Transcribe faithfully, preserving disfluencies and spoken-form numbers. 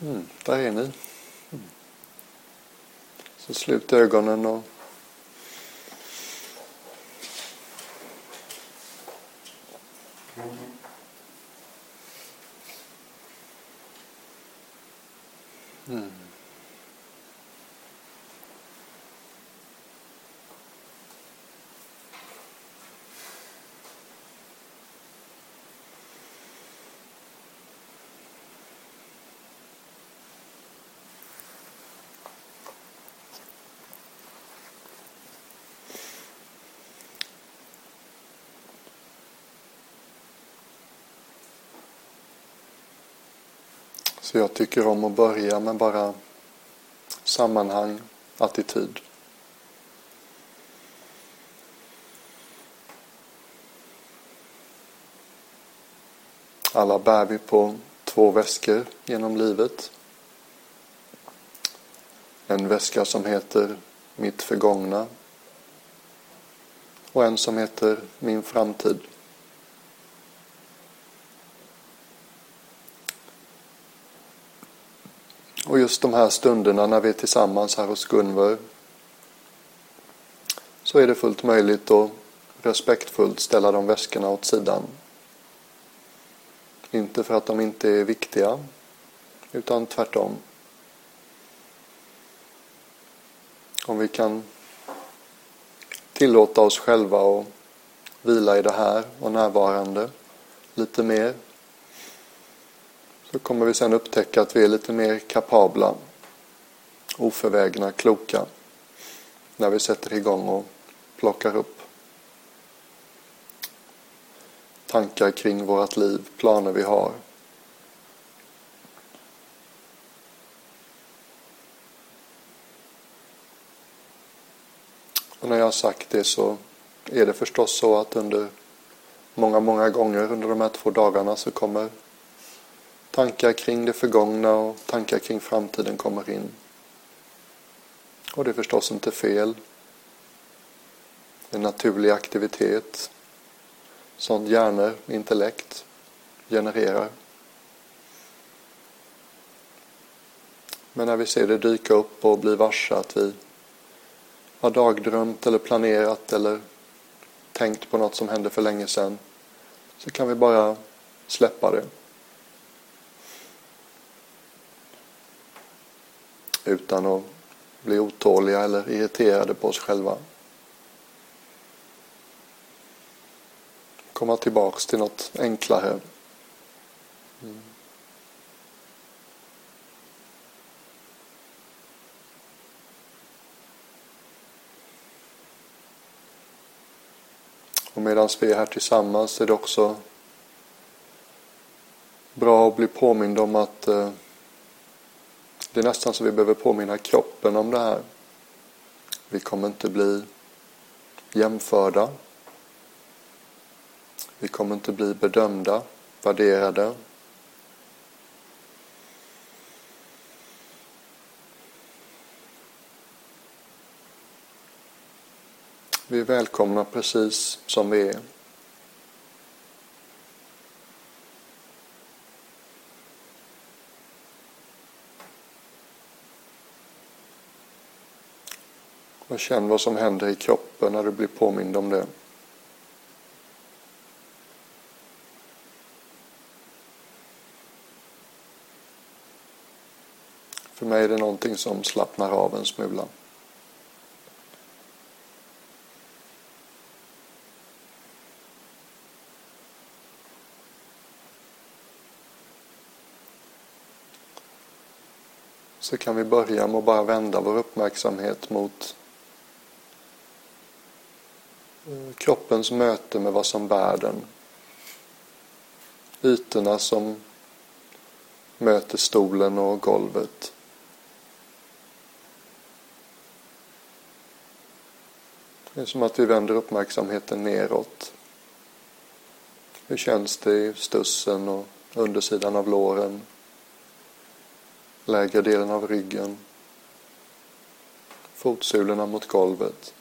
Mm, där är ni. Mm. Så slut ögonen och mm. Så jag tycker om att börja med bara sammanhang, attityd. Alla bär vi på två väskor genom livet. En väska som heter mitt förgångna och en som heter min framtid. Och just de här stunderna när vi är tillsammans här hos Gunvor, så är det fullt möjligt att respektfullt ställa de väskorna åt sidan. Inte för att de inte är viktiga, utan tvärtom. Om vi kan tillåta oss själva att vila i det här och närvarande lite mer, så kommer vi sedan upptäcka att vi är lite mer kapabla, oförvägna, kloka när vi sätter igång och plockar upp tankar kring vårt liv, planer vi har. Och när jag har sagt det så är det förstås så att under många, många gånger under de här två dagarna så kommer tankar kring det förgångna och tankar kring framtiden kommer in. Och det är förstås inte fel. En naturlig aktivitet. Sånt hjärnor, intellekt genererar. Men när vi ser det dyka upp och bli varse att vi har dagdrömt eller planerat eller tänkt på något som hände för länge sedan, så kan vi bara släppa det. Utan att bli otåliga eller irriterade på oss själva. Komma tillbaks till något enklare. Mm. Och medan vi är här tillsammans är det också bra att bli påmind om att eh, det är nästan så vi behöver påminna kroppen om det här. Vi kommer inte bli jämförda. Vi kommer inte bli bedömda, värderade. Vi är välkomna precis som vi är. Och känn vad som händer i kroppen när du blir påmind om det. För mig är det någonting som slappnar av en smula. Så kan vi börja med att bara vända vår uppmärksamhet mot kroppens möte med vad som bär den. Ytorna som möter stolen och golvet. Det är som att vi vänder uppmärksamheten neråt. Hur känns det i stussen och undersidan av låren? Lägre delen av ryggen. Fotsulorna mot golvet.